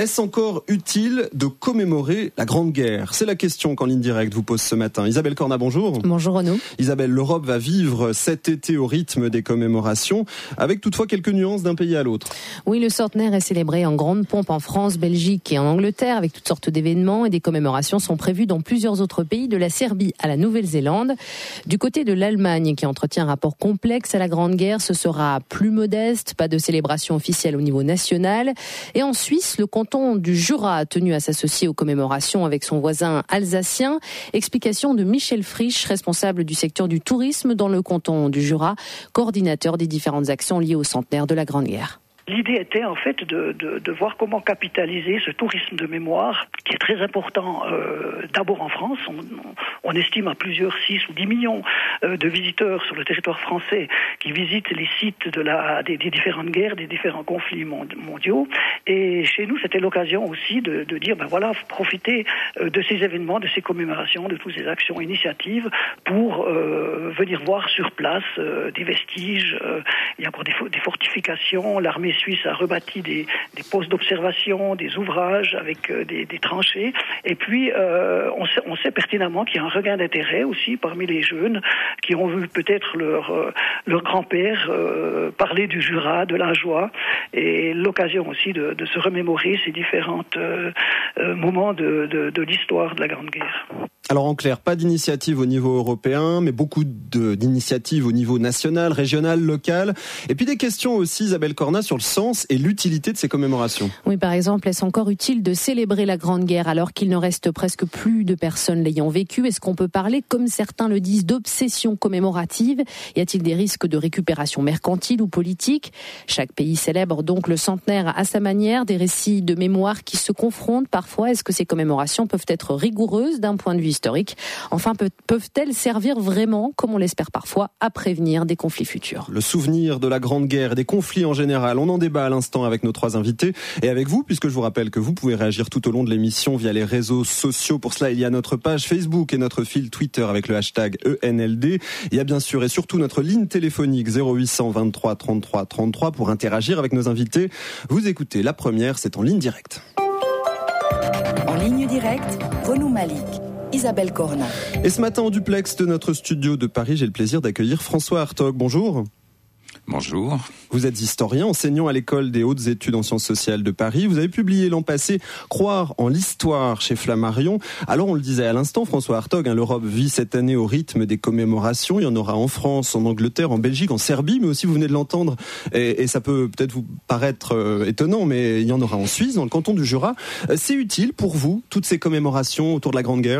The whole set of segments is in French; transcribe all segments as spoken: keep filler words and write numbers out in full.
Est-ce encore utile de commémorer la Grande Guerre ? C'est la question qu'en ligne directe vous pose ce matin. Isabelle Corna, bonjour. Bonjour Renaud. Isabelle, l'Europe va vivre cet été au rythme des commémorations, avec toutefois quelques nuances d'un pays à l'autre. Oui, le centenaire est célébré en grande pompe en France, Belgique et en Angleterre, avec toutes sortes d'événements, et des commémorations sont prévues dans plusieurs autres pays, de la Serbie à la Nouvelle-Zélande. Du côté de l'Allemagne, qui entretient un rapport complexe à la Grande Guerre, ce sera plus modeste, pas de célébration officielle au niveau national. Et en Suisse, le canton du Jura a tenu à s'associer aux commémorations avec son voisin alsacien. Explication de Michel Frisch, responsable du secteur du tourisme dans le canton du Jura, coordinateur des différentes actions liées au centenaire de la Grande Guerre. L'idée était en fait de, de, de voir comment capitaliser ce tourisme de mémoire qui est très important euh, d'abord en France. On, on estime à plusieurs six ou dix millions euh, de visiteurs sur le territoire français qui visitent les sites de la, des, des différentes guerres, des différents conflits mondiaux. Et chez nous, c'était l'occasion aussi de, de dire, ben voilà, profiter euh, de ces événements, de ces commémorations, de toutes ces actions, initiatives pour euh, venir voir sur place euh, des vestiges. Euh, il y a encore des, des fortifications, l'armée Suisse a rebâti des, des postes d'observation, des ouvrages avec euh, des, des tranchées. Et puis, euh, on, sait, on sait pertinemment qu'il y a un regain d'intérêt aussi parmi les jeunes qui ont vu peut-être leur, euh, leur grand-père euh, parler du Jura, de la joie, et l'occasion aussi de, de se remémorer ces différents euh, euh, moments de, de, de l'histoire de la Grande Guerre. Alors en clair, pas d'initiative au niveau européen, mais beaucoup de, d'initiatives au niveau national, régional, local. Et puis des questions aussi, Isabelle Corna, sur le sens et l'utilité de ces commémorations. Oui, par exemple, est-ce encore utile de célébrer la Grande Guerre alors qu'il ne reste presque plus de personnes l'ayant vécue ? Est-ce qu'on peut parler, comme certains le disent, d'obsession commémorative ? Y a-t-il des risques de récupération mercantile ou politique ? Chaque pays célèbre donc le centenaire à sa manière, des récits de mémoire qui se confrontent parfois. Est-ce que ces commémorations peuvent être rigoureuses d'un point de vue historique ? Enfin, peuvent-elles servir vraiment, comme on l'espère parfois, à prévenir des conflits futurs ? Le souvenir de la Grande Guerre et des conflits en général, on en débat à l'instant avec nos trois invités et avec vous, puisque je vous rappelle que vous pouvez réagir tout au long de l'émission via les réseaux sociaux. Pour cela, il y a notre page Facebook et notre fil Twitter avec le hashtag E N L D. Il y a bien sûr et surtout notre ligne téléphonique zéro huit cent vingt-trois trente-trois trente-trois pour interagir avec nos invités. Vous écoutez la première, c'est en ligne directe. En ligne directe, Renaud Malik. Isabelle Corna. Et ce matin, en duplex de notre studio de Paris, j'ai le plaisir d'accueillir François Hartog. Bonjour. Bonjour. Vous êtes historien, enseignant à l'école des hautes études en sciences sociales de Paris. Vous avez publié l'an passé « Croire en l'histoire » chez Flammarion. Alors, on le disait à l'instant, François Hartog, hein, l'Europe vit cette année au rythme des commémorations. Il y en aura en France, en Angleterre, en Belgique, en Serbie, mais aussi, vous venez de l'entendre, et, et ça peut peut-être vous paraître euh, étonnant, mais il y en aura en Suisse, dans le canton du Jura. Euh, c'est utile pour vous, toutes ces commémorations autour de la Grande Guerre ?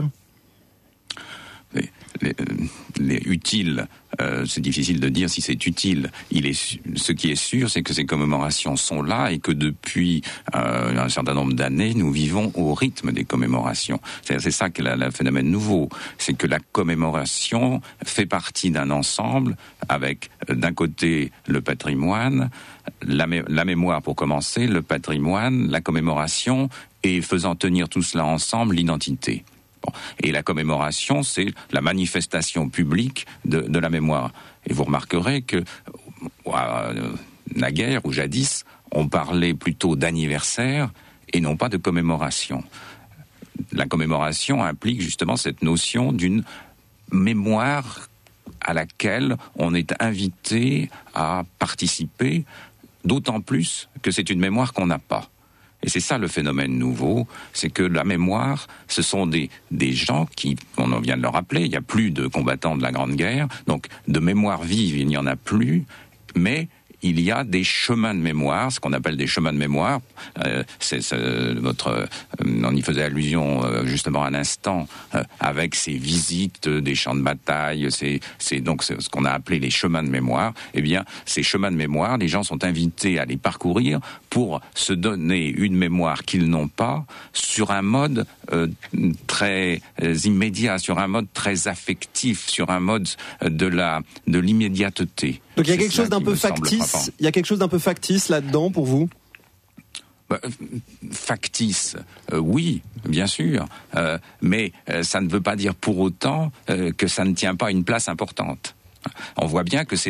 Les, les, les utiles, euh, c'est difficile de dire si c'est utile. Il est, ce qui est sûr, c'est que ces commémorations sont là et que depuis euh, un certain nombre d'années, nous vivons au rythme des commémorations. C'est, c'est ça qui est le phénomène nouveau. C'est que la commémoration fait partie d'un ensemble avec, d'un côté, le patrimoine, la, mé- la mémoire pour commencer, le patrimoine, la commémoration et faisant tenir tout cela ensemble, l'identité. Et la commémoration, c'est la manifestation publique de, de la mémoire. Et vous remarquerez que à naguère ou jadis, on parlait plutôt d'anniversaire et non pas de commémoration. La commémoration implique justement cette notion d'une mémoire à laquelle on est invité à participer, d'autant plus que c'est une mémoire qu'on n'a pas. Et c'est ça le phénomène nouveau, c'est que la mémoire, ce sont des, des gens qui, on en vient de le rappeler, il n'y a plus de combattants de la Grande Guerre, donc de mémoire vive, il n'y en a plus, mais il y a des chemins de mémoire, ce qu'on appelle des chemins de mémoire. Euh, c'est, c'est notre, euh, on y faisait allusion euh, justement à l'instant euh, avec ces visites des champs de bataille. C'est, c'est donc c'est ce qu'on a appelé les chemins de mémoire. Eh bien, ces chemins de mémoire, les gens sont invités à les parcourir pour se donner une mémoire qu'ils n'ont pas sur un mode euh, très euh, immédiat, sur un mode très affectif, sur un mode euh, de la de l'immédiateté. Donc il y a quelque chose d'un peu factice, il y a quelque chose d'un peu factice là-dedans pour vous ? Bah, factice, euh, oui, bien sûr, euh, mais euh, ça ne veut pas dire pour autant euh, que ça ne tient pas une place importante. On voit bien que c'est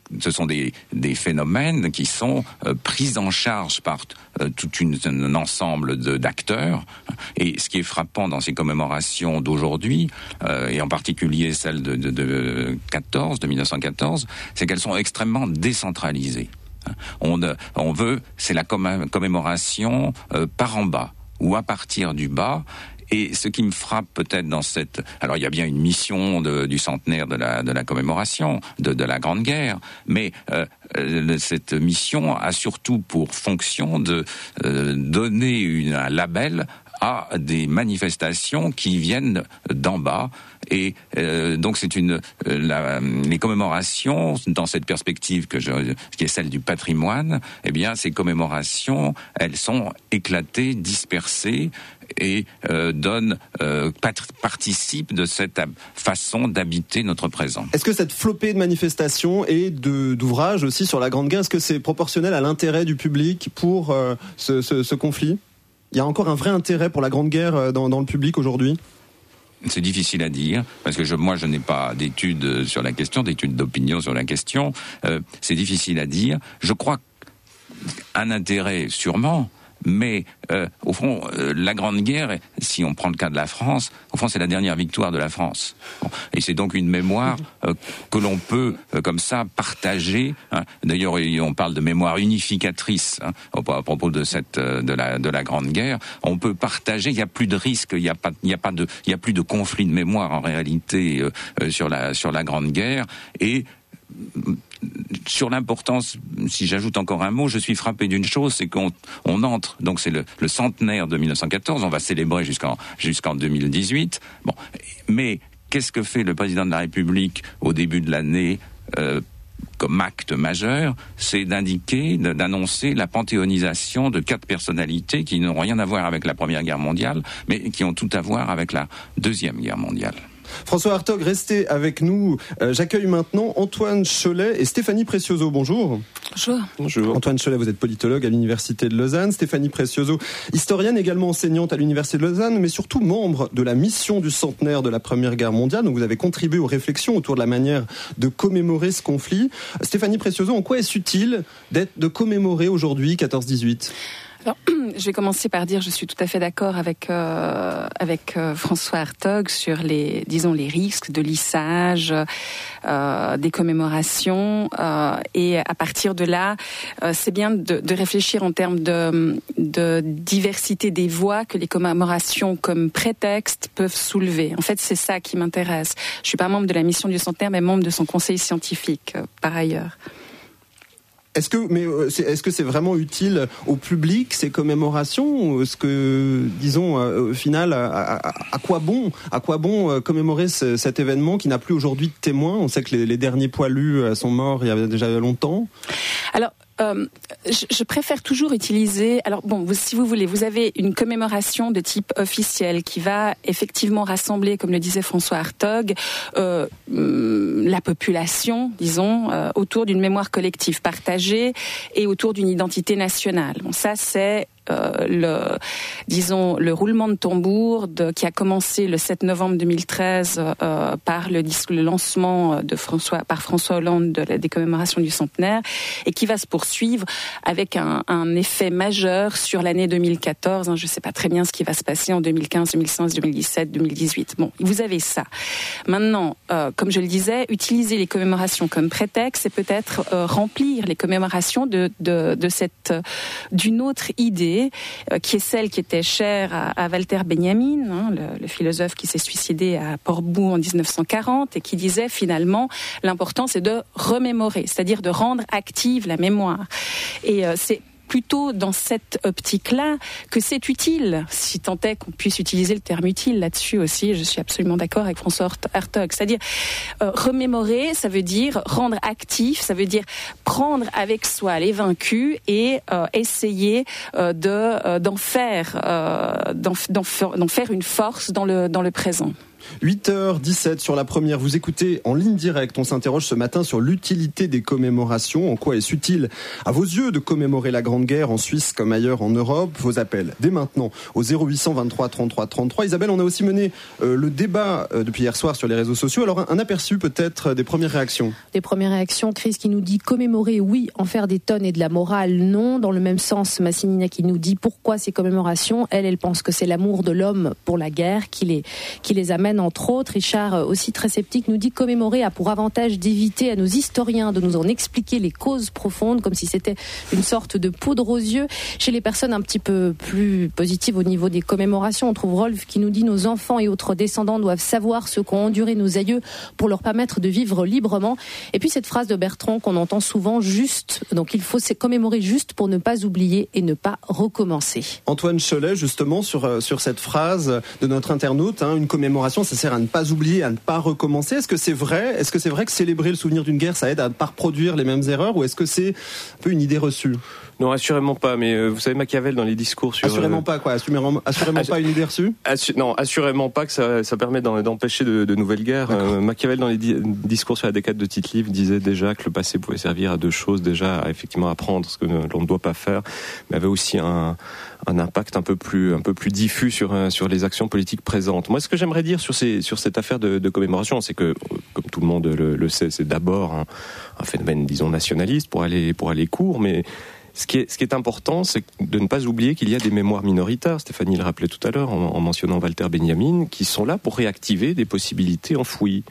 ce sont des, des phénomènes qui sont euh, pris en charge par euh, tout une, un ensemble de, d'acteurs. Et ce qui est frappant dans ces commémorations d'aujourd'hui, euh, et en particulier celle de, de, de quatorze, de mille neuf cent quatorze, c'est qu'elles sont extrêmement décentralisées. On, on veut, c'est la commémoration euh, par en bas, ou à partir du bas. Et ce qui me frappe peut-être dans cette... Alors il y a bien une mission de, du centenaire de la, de la commémoration, de, de la Grande Guerre, mais euh, cette mission a surtout pour fonction de euh, donner une, un label à des manifestations qui viennent d'en bas. Et euh, donc c'est une euh, la, les commémorations dans cette perspective que je, qui est celle du patrimoine. Eh bien, ces commémorations, elles sont éclatées, dispersées et euh, donnent euh, pat- participent de cette façon d'habiter notre présent. Est-ce que cette flopée de manifestations et de, d'ouvrages aussi sur la Grande Guerre, est-ce que c'est proportionnel à l'intérêt du public pour euh, ce, ce, ce conflit ? Il y a encore un vrai intérêt pour la Grande Guerre dans, dans le public aujourd'hui ? C'est difficile à dire, parce que je, moi je n'ai pas d'études sur la question, d'études d'opinion sur la question. Euh, c'est difficile à dire. Je crois un intérêt sûrement, mais euh, au fond, euh, la Grande Guerre, si on prend le cas de la France, au fond c'est la dernière victoire de la France. Bon, et c'est donc une mémoire euh, que l'on peut, euh, comme ça, partager. Hein. D'ailleurs, on parle de mémoire unificatrice hein, à propos de cette euh, de la de la Grande Guerre. On peut partager. Il n'y a plus de risque. Il n'y a pas il n'y a pas de il y a plus de conflit de mémoire en réalité euh, euh, sur la sur la Grande Guerre. Et sur l'importance, si j'ajoute encore un mot, je suis frappé d'une chose, c'est qu'on on entre, donc c'est le, le centenaire de mille neuf cent quatorze, on va célébrer jusqu'en, jusqu'en deux mille dix-huit. Bon, mais qu'est-ce que fait le président de la République au début de l'année euh, comme acte majeur? C'est d'indiquer, d'annoncer la panthéonisation de quatre personnalités qui n'ont rien à voir avec la Première Guerre mondiale, mais qui ont tout à voir avec la Deuxième Guerre mondiale. François Hartog, restez avec nous. Euh, j'accueille maintenant Antoine Cholet et Stéphanie Precioso. Bonjour. Bonjour. Bonjour. Antoine Cholet, vous êtes politologue à l'Université de Lausanne. Stéphanie Precioso, historienne, également enseignante à l'Université de Lausanne, mais surtout membre de la mission du centenaire de la Première Guerre mondiale. Donc vous avez contribué aux réflexions autour de la manière de commémorer ce conflit. Stéphanie Precioso, en quoi est-ce utile d'être, de commémorer aujourd'hui quatorze dix-huit ? Alors, je vais commencer par dire, je suis tout à fait d'accord avec euh, avec euh, François Hartog sur les, disons, les risques de lissage euh, des commémorations, euh, et à partir de là, euh, c'est bien de, de réfléchir en termes de, de diversité des voix que les commémorations comme prétexte peuvent soulever. En fait, c'est ça qui m'intéresse. Je suis pas membre de la mission du centenaire, mais membre de son conseil scientifique, euh, par ailleurs. Est-ce que, mais est-ce que c'est vraiment utile au public ces commémorations, ou est-ce que, disons, au final, à, à, à quoi bon, à quoi bon commémorer ce, cet événement qui n'a plus aujourd'hui de témoins ? On sait que les, les derniers poilus sont morts il y a déjà longtemps. Alors. Euh, je, je préfère toujours utiliser. Alors bon, vous, si vous voulez, vous avez une commémoration de type officiel qui va effectivement rassembler, comme le disait François Hartog, euh, la population, disons, euh, autour d'une mémoire collective partagée et autour d'une identité nationale. Bon, ça c'est Euh, le, disons, le roulement de tambour de, qui a commencé le sept novembre deux mille treize euh, par le, le lancement de François, par François Hollande de la, des commémorations du centenaire, et qui va se poursuivre avec un, un effet majeur sur l'année deux mille quatorze. Hein, je ne sais pas très bien ce qui va se passer en deux mille quinze, deux mille seize, deux mille dix-sept, deux mille dix-huit. Bon, vous avez ça. Maintenant, euh, comme je le disais, utiliser les commémorations comme prétexte, c'est peut-être euh, remplir les commémorations de, de, de cette, euh, d'une autre idée, qui est celle qui était chère à, à Walter Benjamin, hein, le, le philosophe qui s'est suicidé à Portbou en dix-neuf cent quarante, et qui disait finalement l'important c'est de remémorer, c'est-à-dire de rendre active la mémoire. Et euh, c'est plutôt dans cette optique-là que c'est utile, si tant est qu'on puisse utiliser le terme utile là-dessus aussi. Je suis absolument d'accord avec François Hartog. C'est-à-dire, euh, remémorer, ça veut dire rendre actif, ça veut dire prendre avec soi les vaincus et euh, essayer euh, de, euh, d'en faire, euh, d'en, d'en, d'en faire une force dans le, dans le présent. huit heures dix-sept sur la première, vous écoutez En ligne directe. On s'interroge ce matin sur l'utilité des commémorations. En quoi est-ce utile à vos yeux de commémorer la Grande Guerre en Suisse comme ailleurs en Europe? Vos appels dès maintenant au zéro huit cent vingt-trois trente-trois trente-trois. Isabelle, on a aussi mené euh, le débat euh, depuis hier soir sur les réseaux sociaux. Alors un, un aperçu peut-être des premières réactions. Des premières réactions, Chris qui nous dit commémorer oui, en faire des tonnes et de la morale non. Dans le même sens, Massinina qui nous dit pourquoi ces commémorations. Elle, elle pense que c'est l'amour de l'homme pour la guerre qui les, qui les amène. Entre autres, Richard, aussi très sceptique, nous dit commémorer a pour avantage d'éviter à nos historiens de nous en expliquer les causes profondes, comme si c'était une sorte de poudre aux yeux. Chez les personnes un petit peu plus positives au niveau des commémorations, on trouve Rolf qui nous dit nos enfants et autres descendants doivent savoir ce qu'ont enduré nos aïeux pour leur permettre de vivre librement. Et puis cette phrase de Bertrand qu'on entend souvent, juste, donc il faut se commémorer juste pour ne pas oublier et ne pas recommencer. Antoine Cholet, justement, sur, sur cette phrase de notre internaute, hein, une commémoration, ça sert à ne pas oublier, à ne pas recommencer. Est-ce que c'est vrai? Est-ce que c'est vrai que célébrer le souvenir d'une guerre, ça aide à ne pas reproduire les mêmes erreurs, ou est-ce que c'est un peu une idée reçue? Non, assurément pas. Mais euh, vous savez, Machiavel dans les discours sur assurément euh... pas quoi, assurément, assurément pas une idée reçue. Assu... Non, assurément pas que ça, ça permet d'empêcher de, de nouvelles guerres. Euh, Machiavel dans les di- discours sur la décade de Tite-Live disait déjà que le passé pouvait servir à deux choses. Déjà, à, effectivement, apprendre ce que l'on ne doit pas faire, mais avait aussi un un impact un peu plus un peu plus diffus sur sur les actions politiques présentes. Moi, ce que j'aimerais dire sur ces sur cette affaire de, de commémoration, c'est que, comme tout le monde le, le sait, c'est d'abord un, un phénomène, disons, nationaliste pour aller pour aller court, mais Ce qui est, ce qui est important, c'est de ne pas oublier qu'il y a des mémoires minoritaires, Stéphanie le rappelait tout à l'heure en, en mentionnant Walter Benjamin, qui sont là pour réactiver des possibilités enfouies.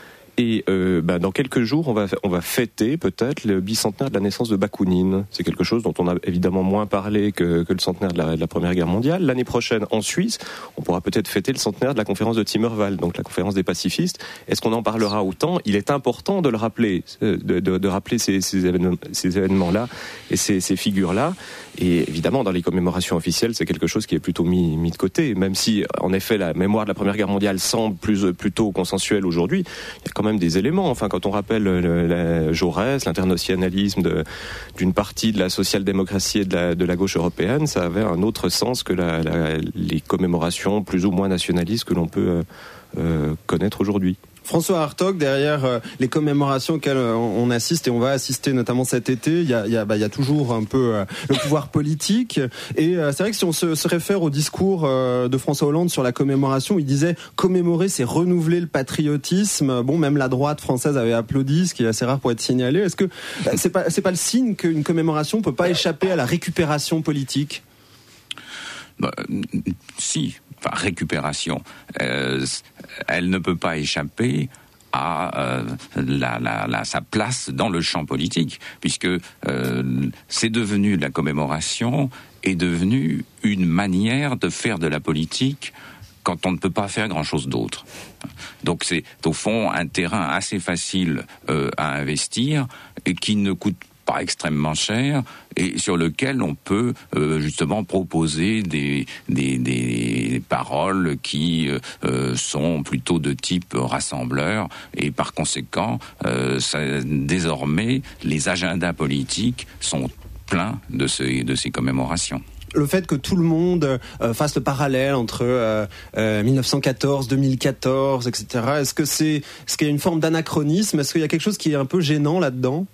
Et euh, ben, dans quelques jours, on va, on va fêter peut-être le bicentenaire de la naissance de Bakounine. C'est quelque chose dont on a évidemment moins parlé que, que le centenaire de la, de la Première Guerre mondiale. L'année prochaine, en Suisse, on pourra peut-être fêter le centenaire de la conférence de Timmerwald, donc la conférence des pacifistes. Est-ce qu'on en parlera autant? Il est important de le rappeler, de, de, de rappeler ces, ces, événements, ces événements-là et ces, ces figures-là. Et évidemment, dans les commémorations officielles, c'est quelque chose qui est plutôt mis, mis de côté, même si, en effet, la mémoire de la Première Guerre mondiale semble plus, plutôt consensuelle aujourd'hui. Il y a quand même des éléments. Enfin, quand on rappelle le, la Jaurès, l'internationalisme de, d'une partie de la social-démocratie et de la, de la gauche européenne, ça avait un autre sens que la, la, les commémorations plus ou moins nationalistes que l'on peut euh, euh, connaître aujourd'hui. François Hartog, derrière euh, les commémorations auxquelles euh, on assiste et on va assister notamment cet été, il y a, il y a, bah, il y a toujours un peu euh, le pouvoir politique. Et euh, c'est vrai que si on se, se réfère au discours euh, de François Hollande sur la commémoration, il disait commémorer, c'est renouveler le patriotisme. Bon, même la droite française avait applaudi, ce qui est assez rare pour être signalé. Est-ce que bah, c'est pas, c'est pas le signe qu'une commémoration peut pas échapper à la récupération politique? Bah, si. Enfin, récupération, euh, elle ne peut pas échapper à euh, la, la, la, sa place dans le champ politique, puisque euh, c'est devenu, la commémoration est devenue une manière de faire de la politique quand on ne peut pas faire grand-chose d'autre. Donc c'est au fond un terrain assez facile euh, à investir et qui ne coûte pas extrêmement cher et sur lequel on peut euh, justement proposer des, des, des paroles qui euh, sont plutôt de type rassembleur et par conséquent euh, ça, désormais les agendas politiques sont pleins de ces, de ces commémorations. Le fait que tout le monde euh, fasse le parallèle entre euh, euh, mille neuf cent quatorze, deux mille quatorze, et cetera, est-ce que c'est, est-ce qu'il y a une forme d'anachronisme? Est-ce qu'il y a quelque chose qui est un peu gênant là-dedans?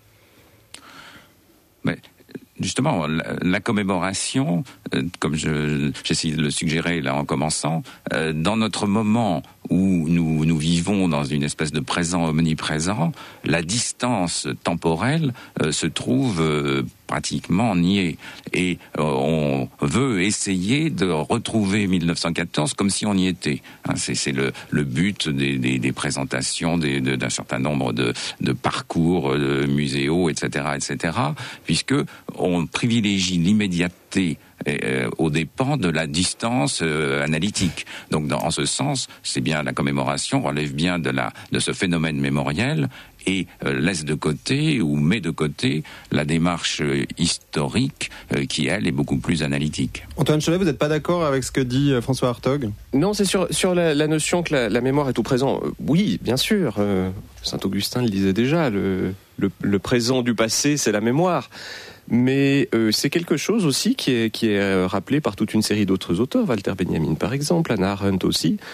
Mais justement, la, la commémoration, euh, comme je, j'essaie de le suggérer là en commençant, euh, dans notre moment où nous, nous vivons dans une espèce de présent omniprésent, la distance temporelle euh, se trouve euh, pratiquement niée. Et euh, on veut essayer de retrouver mille neuf cent quatorze comme si on y était. Hein, c'est, c'est le, le but des, des, des présentations des, de, d'un certain nombre de, de parcours de muséaux, et cetera, et cetera, puisque on privilégie l'immédiateté Euh, aux dépens de la distance euh, analytique. Donc, dans, en ce sens, c'est bien la commémoration relève bien de la de ce phénomène mémoriel et euh, laisse de côté ou met de côté la démarche euh, historique euh, qui elle est beaucoup plus analytique. Antoine Cholet, vous n'êtes pas d'accord avec ce que dit euh, François Hartog? Non, c'est sur sur la, la notion que la, la mémoire est tout présent. Euh, oui, bien sûr. Euh, Saint Augustin le disait déjà. Le, le le présent du passé, c'est la mémoire. Mais euh, c'est quelque chose aussi qui est, qui est rappelé par toute une série d'autres auteurs, Walter Benjamin par exemple, Hannah Arendt aussi.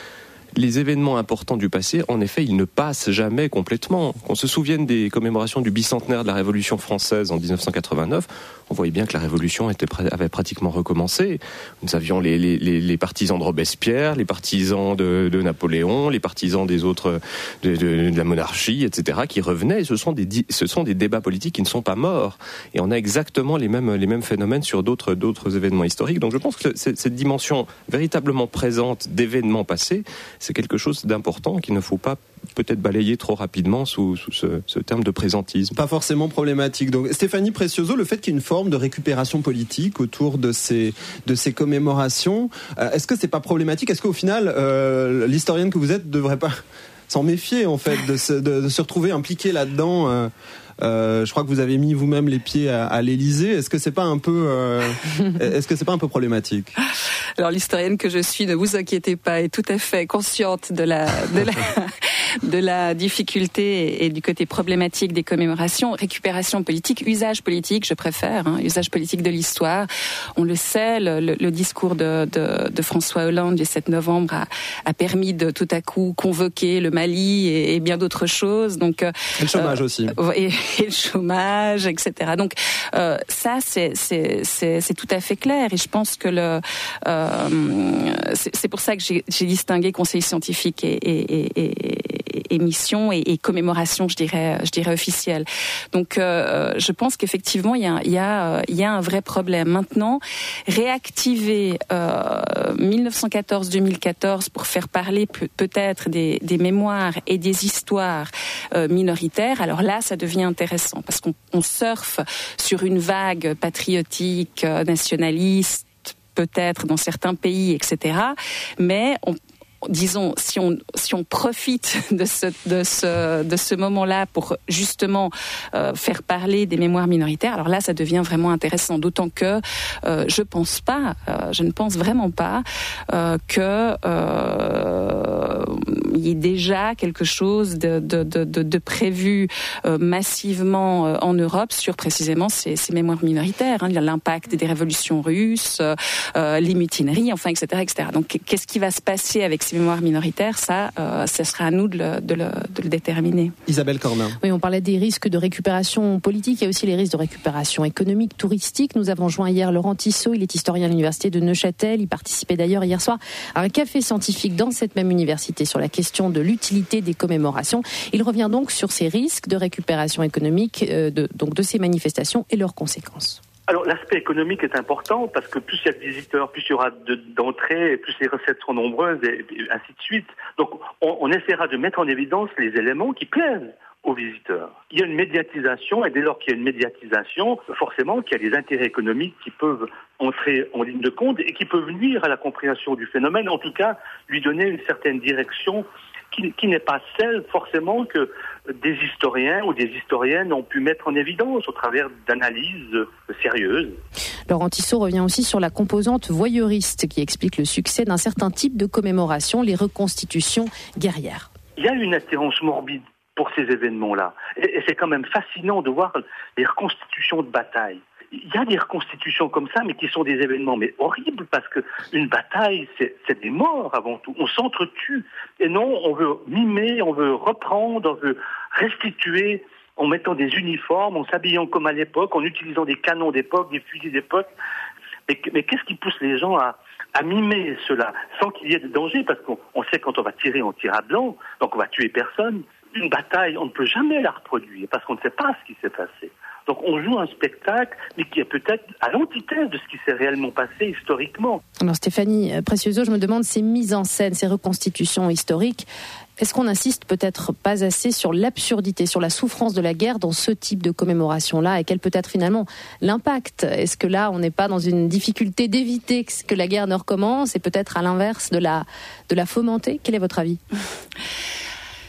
les événements importants du passé, en effet, ils ne passent jamais complètement. Qu'on se souvienne des commémorations du bicentenaire de la Révolution française en dix-neuf cent quatre-vingt-neuf, on voyait bien que la Révolution était, avait pratiquement recommencé. Nous avions les, les, les partisans de Robespierre, les partisans de, de Napoléon, les partisans des autres, de, de, de la monarchie, et cetera, qui revenaient. Et ce sont des, ce sont des débats politiques qui ne sont pas morts. Et on a exactement les mêmes, les mêmes phénomènes sur d'autres, d'autres événements historiques. Donc je pense que cette dimension véritablement présente d'événements passés, c'est quelque chose d'important qu'il ne faut pas peut-être balayer trop rapidement sous, sous ce, ce terme de présentisme. Pas forcément problématique. Donc Stéphanie Precioso, le fait qu'il y ait une forme de récupération politique autour de ces, de ces commémorations, euh, est-ce que c'est pas problématique ? Est-ce qu'au final, euh, l'historienne que vous êtes ne devrait pas s'en méfier en fait, de se, de, de se retrouver impliquée là-dedans euh, Euh, je crois que vous avez mis vous-même les pieds à, à l'Élysée. Est-ce que c'est pas un peu, euh, est-ce que c'est pas un peu problématique ? Alors l'historienne que je suis, ne vous inquiétez pas, est tout à fait consciente de la de la de la difficulté et du côté problématique des commémorations. Récupération politique, usage politique, je préfère, hein, usage politique de l'histoire. On le sait, le, le, le discours de, de, de François Hollande du sept novembre a, a permis de tout à coup convoquer le Mali et, et bien d'autres choses. Donc et le chômage euh, aussi. Et, et le chômage, et cetera. Donc euh, ça, c'est, c'est c'est c'est tout à fait clair. Et je pense que le euh, c'est, c'est pour ça que j'ai, j'ai distingué conseil scientifique et, et, et, et, et mission et, et commémoration, je dirais, je dirais officielle. Donc, euh, je pense qu'effectivement, il y a, il y a, il y a un vrai problème. Maintenant, réactiver euh, dix-neuf cent quatorze deux mille quatorze pour faire parler pe- peut-être des, des mémoires et des histoires euh, minoritaires. Alors là, ça devient intéressant parce qu'on on surfe sur une vague patriotique, euh, nationaliste, peut-être dans certains pays, et cetera. Mais on, disons, si on si on profite de ce de ce de ce moment-là pour justement euh, faire parler des mémoires minoritaires, alors là, ça devient vraiment intéressant. D'autant que euh, je pense pas, euh, je ne pense vraiment pas euh, que euh, il y ait déjà quelque chose de de de de, de prévu euh, massivement euh, en Europe sur précisément ces, ces mémoires minoritaires. Hein. Il y a l'impact des révolutions russes, euh, les mutineries, enfin, et cetera, et cetera. Donc, qu'est-ce qui va se passer avec ces mémoires minoritaires, ça, euh, ça sera à nous de le, de, le, de le déterminer. Isabelle Cornin. Oui, on parlait des risques de récupération politique, il y a aussi les risques de récupération économique, touristique. Nous avons joint hier Laurent Tissot, il est historien à l'université de Neuchâtel, il participait d'ailleurs hier soir à un café scientifique dans cette même université sur la question de l'utilité des commémorations. Il revient donc sur ces risques de récupération économique, euh, de, donc de ces manifestations et leurs conséquences. Alors l'aspect économique est important parce que plus il y a de visiteurs, plus il y aura de, d'entrées, plus les recettes seront nombreuses et, et ainsi de suite. Donc on, on essaiera de mettre en évidence les éléments qui plaisent aux visiteurs. Il y a une médiatisation et dès lors qu'il y a une médiatisation, forcément qu'il y a des intérêts économiques qui peuvent entrer en ligne de compte et qui peuvent nuire à la compréhension du phénomène, en tout cas lui donner une certaine direction qui, qui n'est pas celle forcément que des historiens ou des historiennes ont pu mettre en évidence au travers d'analyses sérieuses. Laurent Tissot revient aussi sur la composante voyeuriste qui explique le succès d'un certain type de commémoration, les reconstitutions guerrières. Il y a une attirance morbide pour ces événements-là. Et, et c'est quand même fascinant de voir les reconstitutions de bataille. Il y a des reconstitutions comme ça, mais qui sont des événements mais horribles, parce que une bataille, c'est, c'est des morts avant tout. On s'entretue. Et non, on veut mimer, on veut reprendre, on veut restituer en mettant des uniformes, en s'habillant comme à l'époque, en utilisant des canons d'époque, des fusils d'époque. Mais, mais qu'est-ce qui pousse les gens à, à mimer cela, sans qu'il y ait de danger? Parce qu'on on sait quand on va tirer, on tire à blanc, donc on va tuer personne. Une bataille, on ne peut jamais la reproduire, parce qu'on ne sait pas ce qui s'est passé. Donc on joue un spectacle, mais qui est peut-être à l'antithèse de ce qui s'est réellement passé historiquement. Alors Stéphanie Precioso, je me demande, ces mises en scène, ces reconstitutions historiques, est-ce qu'on insiste peut-être pas assez sur l'absurdité, sur la souffrance de la guerre dans ce type de commémoration-là, et quel peut être finalement l'impact? Est-ce que là, on n'est pas dans une difficulté d'éviter que la guerre ne recommence, et peut-être à l'inverse de la, de la fomenter? Quel est votre avis?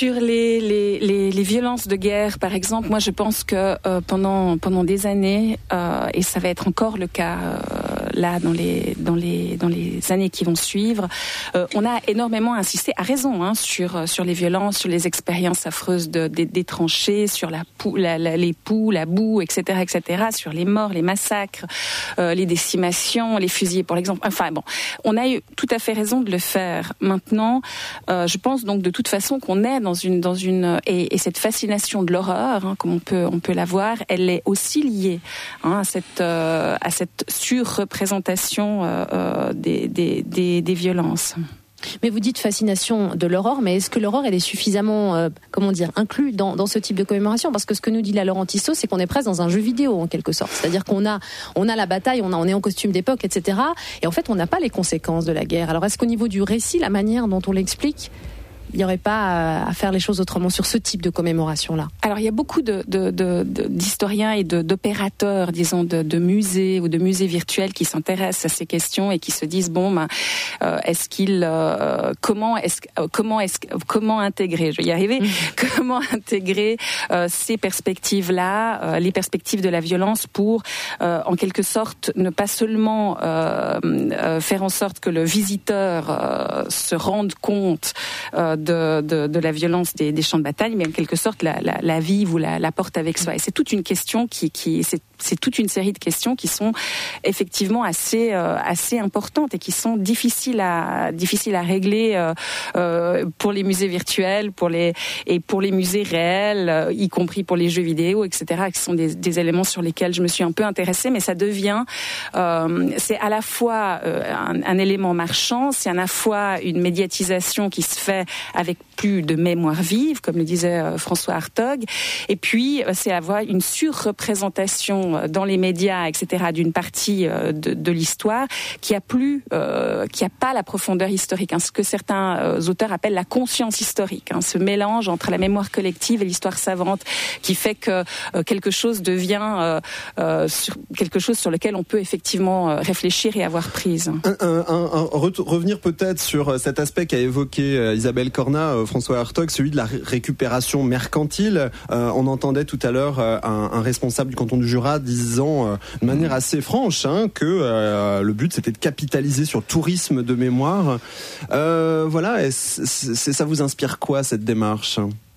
sur les, les les les violences de guerre, par exemple, moi je pense que euh, pendant pendant des années, euh, et ça va être encore le cas euh, là dans les dans les dans les années qui vont suivre, euh, on a énormément insisté, à raison, hein, sur sur les violences, sur les expériences affreuses de, des, des tranchées, sur la, pou, la, la les poux, la boue, et cetera, et cetera, sur les morts, les massacres, euh, les décimations, les fusillés, pour l'exemple. Enfin bon, on a eu tout à fait raison de le faire. Maintenant, euh, je pense donc de toute façon qu'on est dans une dans une et, et cette fascination de l'horreur, hein, comme on peut on peut la voir, elle est aussi liée, hein, à cette euh, à cette surreprésentation euh, euh, des, des des des violences. Mais vous dites fascination de l'aurore, mais est-ce que l'aurore elle est suffisamment, euh, comment dire, inclus dans, dans ce type de commémoration? Parce que ce que nous dit la Laurent Tissot, c'est qu'on est presque dans un jeu vidéo en quelque sorte. C'est-à-dire qu'on a, on a la bataille, on, a, on est en costume d'époque, et cetera. Et en fait, on n'a pas les conséquences de la guerre. Alors, est-ce qu'au niveau du récit, la manière dont on l'explique, il n'y aurait pas à faire les choses autrement sur ce type de commémoration-là? Alors, il y a beaucoup de, de, de, de, d'historiens et de, d'opérateurs, disons, de, de musées ou de musées virtuels qui s'intéressent à ces questions et qui se disent, bon, ben, euh, est-ce qu'il, euh, comment, est-ce, euh, comment, est-ce, comment intégrer, je vais y arriver, mmh. comment intégrer euh, ces perspectives-là, euh, les perspectives de la violence pour, euh, en quelque sorte, ne pas seulement euh, euh, faire en sorte que le visiteur euh, se rende compte euh, De, de, de la violence des, des champs de bataille, mais en quelque sorte la, la, la vive ou la, la porte avec soi. Et c'est toute une question qui, qui c'est, c'est toute une série de questions qui sont effectivement assez, euh, assez importantes et qui sont difficiles à, difficiles à régler euh, euh, pour les musées virtuels, pour les et pour les musées réels, euh, y compris pour les jeux vidéo, et cetera, qui sont des, des éléments sur lesquels je me suis un peu intéressée, mais ça devient, euh, c'est à la fois euh, un, un élément marchand, c'est à la fois une médiatisation qui se fait avec plus de mémoire vive, comme le disait euh, François Hartog, et puis euh, c'est avoir une surreprésentation euh, dans les médias, et cetera, d'une partie euh, de, de l'histoire qui a plus, euh, qui a pas la profondeur historique, hein, ce que certains euh, auteurs appellent la conscience historique, hein, ce mélange entre la mémoire collective et l'histoire savante, qui fait que euh, quelque chose devient euh, euh, sur, quelque chose sur lequel on peut effectivement euh, réfléchir et avoir prise. Un, un, un, un, revenir peut-être sur cet aspect qu'a évoqué euh, Isabelle Corna, euh, François Hartog, celui de la ré- récupération mercantile. Euh, on entendait tout à l'heure euh, un, un responsable du canton du Jura disant euh, de manière assez franche hein, que euh, le but c'était de capitaliser sur le tourisme de mémoire. Euh, voilà, est-ce, c'est, ça vous inspire quoi cette démarche ?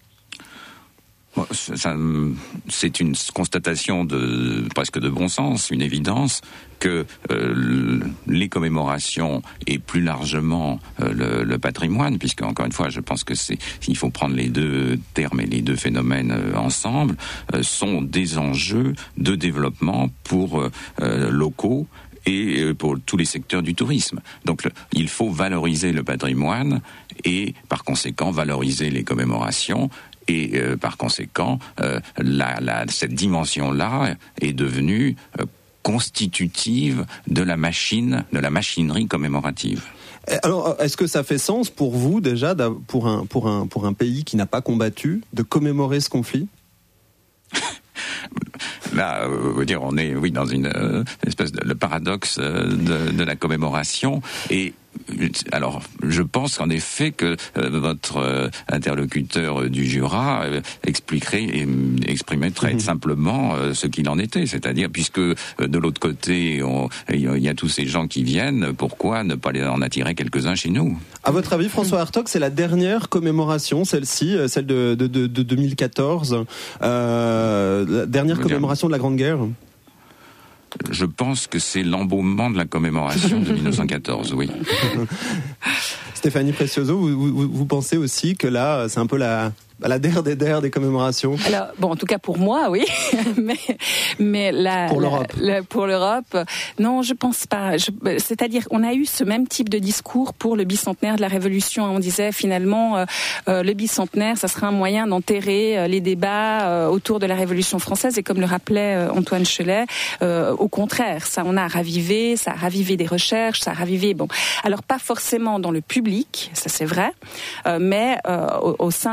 Bon, ça, c'est une constatation de presque de bon sens, une évidence que euh, les commémorations et plus largement euh, le, le patrimoine, puisque encore une fois, je pense que c'est il faut prendre les deux termes et les deux phénomènes euh, ensemble, euh, sont des enjeux de développement pour euh, locaux et pour tous les secteurs du tourisme. Donc le, il faut valoriser le patrimoine et par conséquent valoriser les commémorations. Et euh, par conséquent, euh, la, la, cette dimension-là est devenue euh, constitutive de la machine, de la machinerie commémorative. Alors, est-ce que ça fait sens pour vous déjà, pour un pour un pour un pays qui n'a pas combattu, de commémorer ce conflit ? Là, euh, vous dire, on est, oui, dans une euh, espèce de le paradoxe euh, de, de la commémoration. Et alors, je pense qu'en effet que euh, votre euh, interlocuteur euh, du Jura euh, expliquerait et exprimerait très mmh. simplement euh, ce qu'il en était, c'est-à-dire puisque euh, de l'autre côté il y a tous ces gens qui viennent, pourquoi ne pas en attirer quelques-uns chez nous ? À votre avis, François Hartog, c'est la dernière commémoration, celle-ci, celle de, de, de, de deux mille quatorze, euh, la dernière commémoration de la Grande Guerre ? Je pense que c'est l'embaumement de la commémoration de dix-neuf cent quatorze, oui. Stéphanie Precioso, vous, vous, vous pensez aussi que là, c'est un peu la... la der des der des commémorations. Alors bon, en tout cas pour moi, oui, mais mais la pour l'Europe. La, la, pour l'Europe, non, je pense pas. Je, c'est-à-dire, on a eu ce même type de discours pour le bicentenaire de la Révolution. On disait finalement, euh, euh, le bicentenaire, ça sera un moyen d'enterrer euh, les débats euh, autour de la Révolution française. Et comme le rappelait euh, Antoine Chelet, euh, au contraire, ça on a ravivé, ça a ravivé des recherches, ça a ravivé. Bon, alors pas forcément dans le public, ça c'est vrai, euh, mais euh, au, au sein de l'histoire.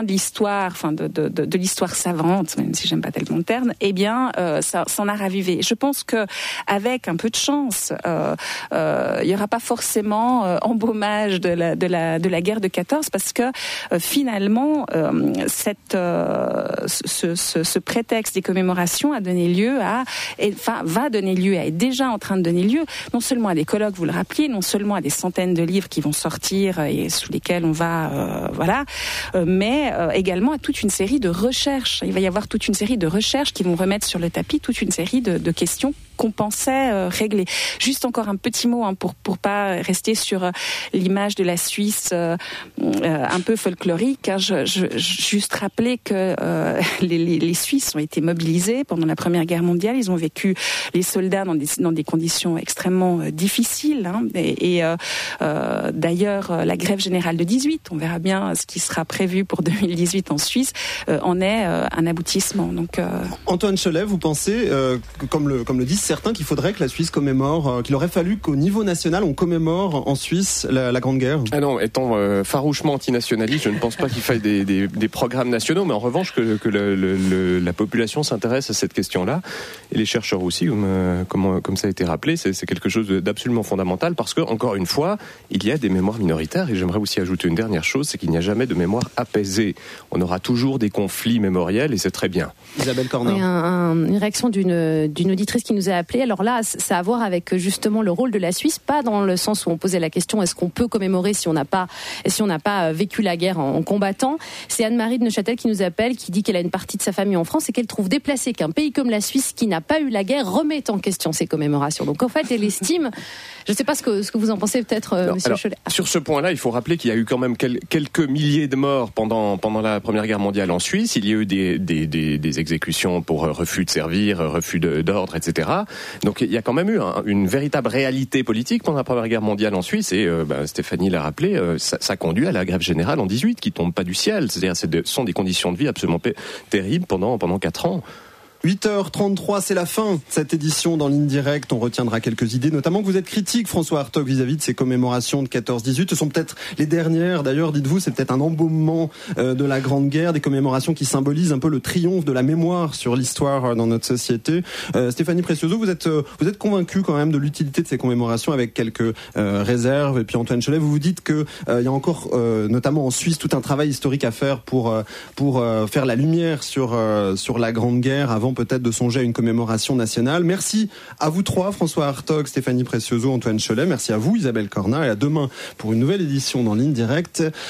l'histoire, enfin de, de, de, de l'histoire savante, même si j'aime pas tellement le terme, eh bien, euh, ça, ça en a ravivé. Je pense que avec un peu de chance, euh, euh, il y aura pas forcément euh, embaumage de la, de la, de la guerre de quatorze, parce que euh, finalement, euh, cette, euh, ce, ce, ce prétexte des commémorations a donné lieu à, et, enfin, va donner lieu, à, est déjà en train de donner lieu, non seulement à des colloques, vous le rappeliez, non seulement à des centaines de livres qui vont sortir et sous lesquels on va, euh, voilà, euh, mais euh, également à toute une série de recherches. Il va y avoir toute une série de recherches qui vont remettre sur le tapis toute une série de, de questions qu'on pensait euh, régler. Juste encore un petit mot hein, pour pour pas rester sur euh, l'image de la Suisse euh, euh, un peu folklorique. Hein, je, je, juste rappeler que euh, les, les, les Suisses ont été mobilisés pendant la Première Guerre mondiale. Ils ont vécu, les soldats, dans des dans des conditions extrêmement euh, difficiles. Hein, et et euh, euh, d'ailleurs, euh, la grève générale de dix-huit, on verra bien ce qui sera prévu pour deux mille dix-huit en Suisse, euh, en est euh, un aboutissement. Donc, euh... Antoine Cholet, vous pensez, euh, comme le comme le disent certains, qu'il faudrait que la Suisse commémore, euh, qu'il aurait fallu qu'au niveau national on commémore en Suisse la, la Grande Guerre? Ah non, étant euh, farouchement antinationaliste, je ne pense pas qu'il faille des, des, des programmes nationaux, mais en revanche que, que le, le, le, la population s'intéresse à cette question-là, et les chercheurs aussi, comme, euh, comme, comme ça a été rappelé, c'est, c'est quelque chose d'absolument fondamental, parce que, encore une fois, il y a des mémoires minoritaires, et j'aimerais aussi ajouter une dernière chose, c'est qu'il n'y a jamais de mémoire apaisée. On aura toujours des conflits mémoriels, et c'est très bien. Isabelle Cornard. Oui, un, un, une réaction d'une, d'une auditrice qui nous a appelé. Alors là, ça a à voir avec justement le rôle de la Suisse, pas dans le sens où on posait la question est-ce qu'on peut commémorer si on n'a pas, si on n'a pas vécu la guerre en, en combattant. C'est Anne-Marie de Neuchâtel qui nous appelle, qui dit qu'elle a une partie de sa famille en France et qu'elle trouve déplacé qu'un pays comme la Suisse, qui n'a pas eu la guerre, remette en question ces commémorations. Donc en fait, elle estime, je ne sais pas ce que, ce que vous en pensez peut-être, euh, Monsieur Cholet. Sur ce point-là, il faut rappeler qu'il y a eu quand même quel, quelques milliers de morts pendant, pendant la Première Guerre mondiale en Suisse. Il y a eu des, des, des, des exécutions pour refus de servir, refus de, d'ordre, et cetera. Donc il y a quand même eu un, une véritable réalité politique pendant la Première Guerre mondiale en Suisse, et euh, bah, Stéphanie l'a rappelé, euh, ça, ça conduit à la grève générale en dix-huit, qui tombe pas du ciel. C'est-à-dire, ce sont des conditions de vie absolument p- terribles pendant pendant quatre ans. huit heures trente-trois, c'est la fin de cette édition dans Ligne Directe. On retiendra quelques idées, notamment que vous êtes critique, François Hartog, vis-à-vis de ces commémorations de quatorze dix-huit. Ce sont peut-être les dernières, d'ailleurs, dites-vous, c'est peut-être un embaumement euh, de la Grande Guerre, des commémorations qui symbolisent un peu le triomphe de la mémoire sur l'histoire euh, dans notre société. Euh, Stéphanie Precioso, vous êtes, euh, vous êtes convaincue quand même de l'utilité de ces commémorations, avec quelques euh, réserves. Et puis Antoine Cholet, vous vous dites que euh, il y a encore, euh, notamment en Suisse, tout un travail historique à faire pour euh, pour euh, faire la lumière sur euh, sur la Grande Guerre avant peut-être de songer à une commémoration nationale. Merci à vous trois, François Hartog, Stéphanie Precioso, Antoine Cholet. Merci à vous, Isabelle Cornard, et à demain pour une nouvelle édition dans Ligne Directe.